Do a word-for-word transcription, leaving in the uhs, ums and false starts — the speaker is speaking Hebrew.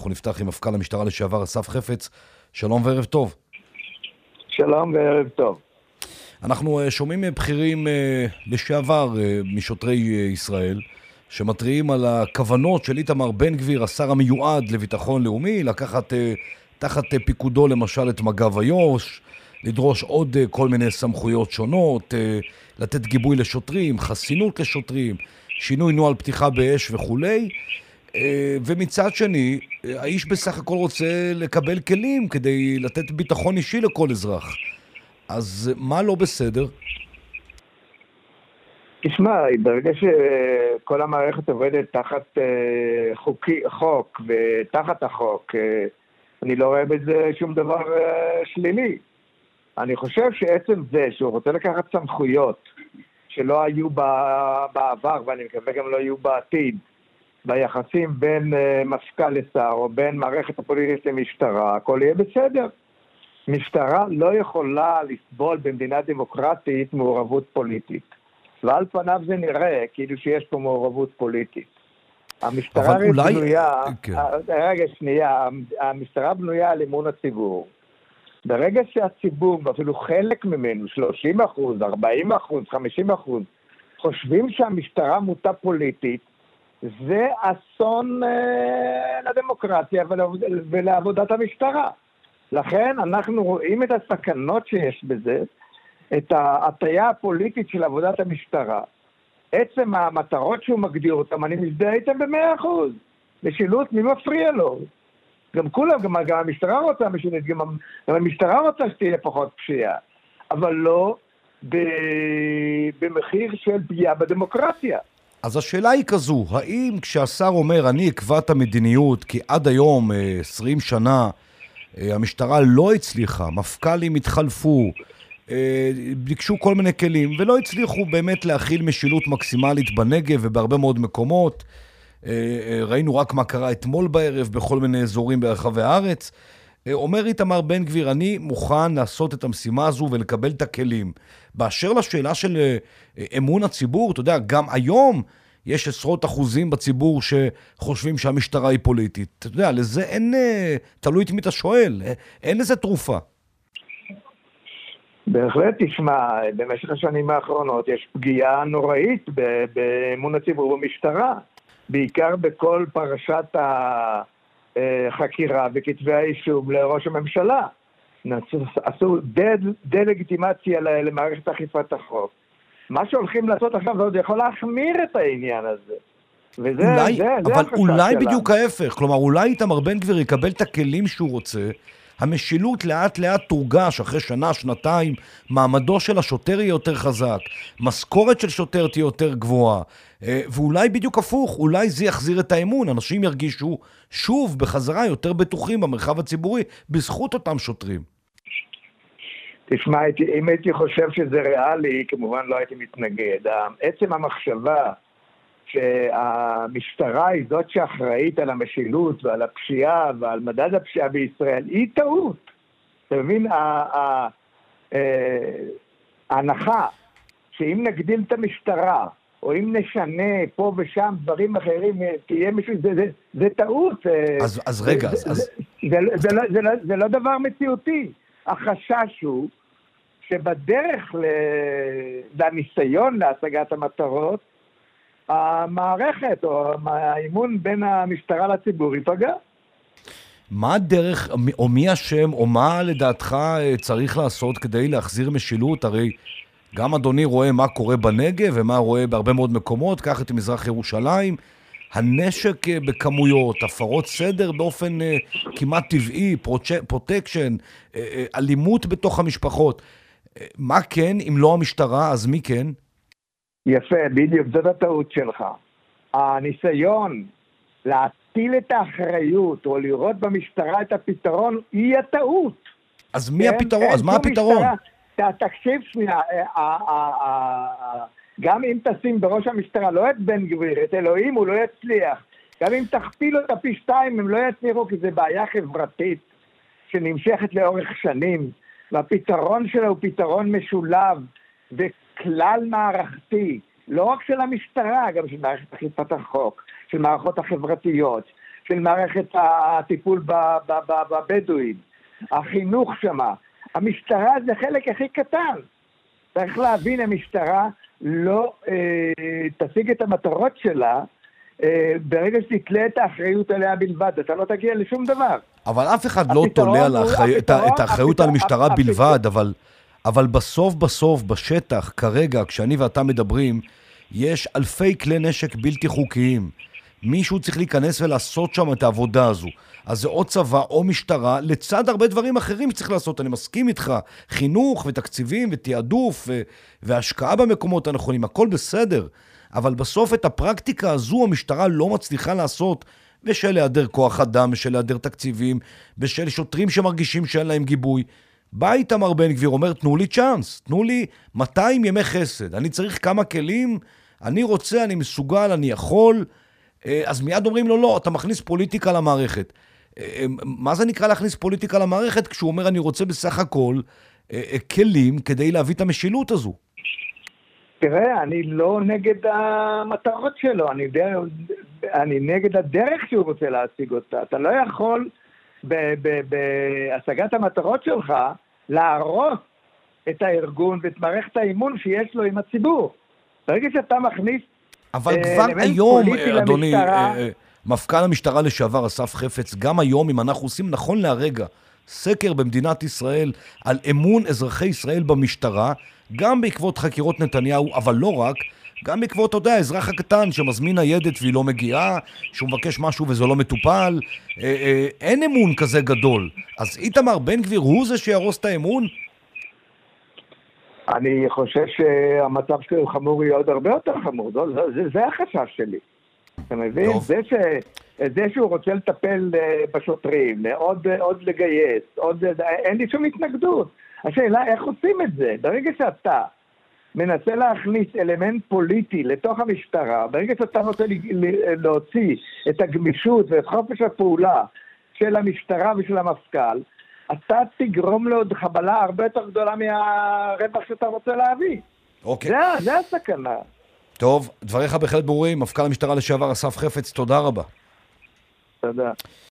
אנחנו נפתח עם מפכ"ל המשטרה לשעבר אסף חפץ. שלום וערב טוב. שלום וערב טוב. אנחנו שומעים בכירים לשעבר משוטרי ישראל שמתריעים על הכוונות של איתמר בן גביר, השר המיועד לביטחון לאומי, לקחת תחת פיקודו למשל את מג"ב איו"ש, לדרוש עוד כל מיני סמכויות שונות, לתת גיבוי לשוטרים, חסינות לשוטרים, שינוי נוהל פתיחה באש וכולי. ומצד שני, האיש בסך הכל רוצה לקבל כלים כדי לתת ביטחון אישי לכל אזרח. אז מה לא בסדר? תשמע, ברגע שכל המערכת עובדת תחת חוקי, חוק ותחת החוק, אני לא רואה בזה שום דבר שלילי. אני חושב שעצם זה שהוא רוצה לקחת סמכויות שלא היו בעבר, ואני מקווה גם לא יהיו בעתיד, ביחסים בין מפכ"ל לשר או בין מערכת הפוליטית למשטרה, הכל יהיה בסדר. משטרה לא יכולה לסבול במדינה דמוקרטית מעורבות פוליטית. ועל פניו זה נראה כאילו שיש פה מעורבות פוליטית. המשטרה אולי... בנויה, כן. רגע שנייה, המשטרה בנויה על אמון הציבור. ברגע שהציבור, ואפילו חלק ממנו, שלושים אחוז, ארבעים אחוז, חמישים אחוז, חושבים שהמשטרה מוטה פוליטית, זה אסון אה, לדמוקרטיה ולעבודת המשטרה. לכן אנחנו רואים את הסכנות שיש בזה, את ההטיה הפוליטית של עבודת המשטרה. עצם המטרות שהוא מגדיר אותם, אני מזדהה איתם במאה אחוז. משילות, מי מפריע לו? גם כולם, גם, גם המשטרה רוצה משילות, גם, גם המשטרה רוצה שתהיה פחות פשיעה. אבל לא ב, במחיר של פגיעה בדמוקרטיה. אז השאלה היא כזו, האם כשהשר אומר אני אקבע את המדיניות, כי עד היום, עשרים שנה, המשטרה לא הצליחה, מפכ"לים התחלפו, ביקשו כל מיני כלים, ולא הצליחו באמת להכיל משילות מקסימלית בנגב ובהרבה מאוד מקומות. ראינו רק מה קרה אתמול בערב בכל מיני אזורים ברחבי הארץ. אומר איתמר בן גביר, אני מוכן לעשות את המשימה הזו ולקבל את הכלים. באשר לשאלה של אמון הציבור, אתה יודע, גם היום יש עשרות אחוזים בציבור שחושבים שהמשטרה היא פוליטית. אתה יודע, לזה אין, תלוי את מי אתה שואל, אין לזה תרופה. בהחלט תשמע, במשך השנים האחרונות יש פגיעה נוראית באמון הציבור במשטרה, בעיקר בכל פרשת החקירה וכתבי האישום לראש הממשלה. עשו דה-לגיטימציה למערכת אכיפת החוק. מה שהולכים לעשות עכשיו, זה עוד יכול להחמיר את העניין הזה. וזה, אולי, זה, זה אבל אולי שלה. בדיוק ההפך. כלומר, אולי איתמר בן גביר יקבל את הכלים שהוא רוצה, המשילות לאט לאט תורגש אחרי שנה, שנתיים, מעמדו של השוטר יהיה יותר חזק, משכורת של שוטר תהיה יותר גבוהה, ואולי בדיוק הפוך, אולי זה יחזיר את האמון, אנשים ירגישו שוב בחזרה יותר בטוחים במרחב הציבורי, בזכות אותם שוטרים. תשמע, אם הייתי חושב שזה ריאלי, כמובן לא הייתי מתנגד. עצם המחשבה שהמשטרה היא זאת שאחראית על המשילות ועל הפשיעה ועל מדד הפשיעה בישראל, היא טעות. אתה מבין, ההנחה שאם נגדיל את המשטרה, או אם נשנה פה ושם דברים אחרים, תהיה מישהו, זה, זה, זה טעות. אז, אז רגע, זה, אז... זה, זה, זה, זה, זה, לא, זה לא דבר מציאותי. החשש הוא שבדרך לניסיון להשגת המטרות, המערכת או האימון בין המשטרה לציבור ייפגע. מה הדרך, או מי השם, או מה לדעתך צריך לעשות כדי להחזיר משילות? הרי גם אדוני רואה מה קורה בנגב ומה רואה בהרבה מאוד מקומות, קח את מזרח ירושלים, הנשק בכמויות, הפרות סדר באופן כמעט טבעי, פרוטקשן, אלימות בתוך המשפחות. מה כן, אם לא המשטרה, אז מי כן? יפה, בדיוק, זאת הטעות שלך. הניסיון להטיל את האחריות או לראות במשטרה את הפתרון היא הטעות. אז מי הפתרון? אז מה הפתרון? תקשיב שנייה, גם אם תשים בראש המשטרה לא את בן גביר, את אלוהים, הוא לא יצליח. גם אם תכפילו את הפי שתיים, הם לא יצליחו, כי זה בעיה חברתית שנמשכת לאורך שנים, והפתרון שלה הוא פתרון משולב וכלל מערכתי, לא רק של המשטרה, גם של מערכת אכיפת החוק, של מערכות החברתיות, של מערכת הטיפול בבדואים, החינוך שמה. המשטרה זה חלק הכי קטן. צריך להבין, המשטרה לא אה, תשיג את המטרות שלה, אה, ברגע שתתלה את האחריות עליה בלבד, אתה לא תגיע לשום דבר. אבל אף אחד לא תולה על האחרי... את, את האחריות על המשטרה הפתרון, בלבד, הפתרון. אבל, אבל בסוף בסוף, בשטח, כרגע, כשאני ואתה מדברים, יש אלפי כלי נשק בלתי חוקיים. מישהו צריך להיכנס ולעשות שם את העבודה הזו. אז זה או צבא או משטרה, לצד הרבה דברים אחרים שצריך לעשות. אני מסכים איתך, חינוך ותקציבים ותיעדוף ו- והשקעה במקומות הנכונים, הכל בסדר. אבל בסוף את הפרקטיקה הזו המשטרה לא מצליחה לעשות, בשל היעדר כוח אדם, בשל היעדר תקציבים, בשל שוטרים שמרגישים שאין להם גיבוי. בא איתמר בן גביר, אומר, תנו לי צ'אנס, תנו לי מאתיים ימי חסד. אני צריך כמה כלים, אני רוצה, אני מסוגל, אני יכול. אז מיד אומרים לו, לא, אתה מכניס פוליטיקה למערכת. מה זה נקרא להכניס פוליטיקה למערכת? כשהוא אומר, אני רוצה בסך הכל כלים כדי להביא את המשילות הזו. תראה, אני לא נגד המטרות שלו, אני, דר... אני נגד הדרך שהוא רוצה להשיג אותה. אתה לא יכול בהשגת המטרות שלך להרוס את הארגון ואת מערכת האימון שיש לו עם הציבור. ברגע שאתה מכניס אבל כבר היום, אדוני, מפכ"ל המשטרה לשעבר, אסף חפץ, גם היום, אם אנחנו עושים נכון להרגע, סקר במדינת ישראל על אמון אזרחי ישראל במשטרה, גם בעקבות חקירות נתניהו, אבל לא רק, גם בעקבות, אתה יודע, האזרח הקטן שמזמין ניידת והיא לא מגיעה, שהוא מבקש משהו וזה לא מטופל, אין אמון כזה גדול. אז איתמר בן גביר הוא זה שירוס את האמון? אני חושב שהמצב שלו חמור יהיה עוד הרבה יותר חמור, זה, זה, זה החשש שלי. אתה מבין? זה, ש, זה שהוא רוצה לטפל בשוטרים, עוד, עוד לגייס, עוד, אין לי שום התנגדות. השאלה, איך עושים את זה? ברגע שאתה מנסה להכניס אלמנט פוליטי לתוך המשטרה, ברגע שאתה רוצה להוציא את הגמישות ואת חופש הפעולה של המשטרה ושל המפכ"ל, אתה תגרום לעוד חבלה הרבה יותר גדולה מהרווח שאתה רוצה להביא. אוקיי. זה, זה הסכנה. טוב, דבריך בהחלט ברורים. מפכ"ל המשטרה לשעבר אסף חפץ, תודה רבה. תודה.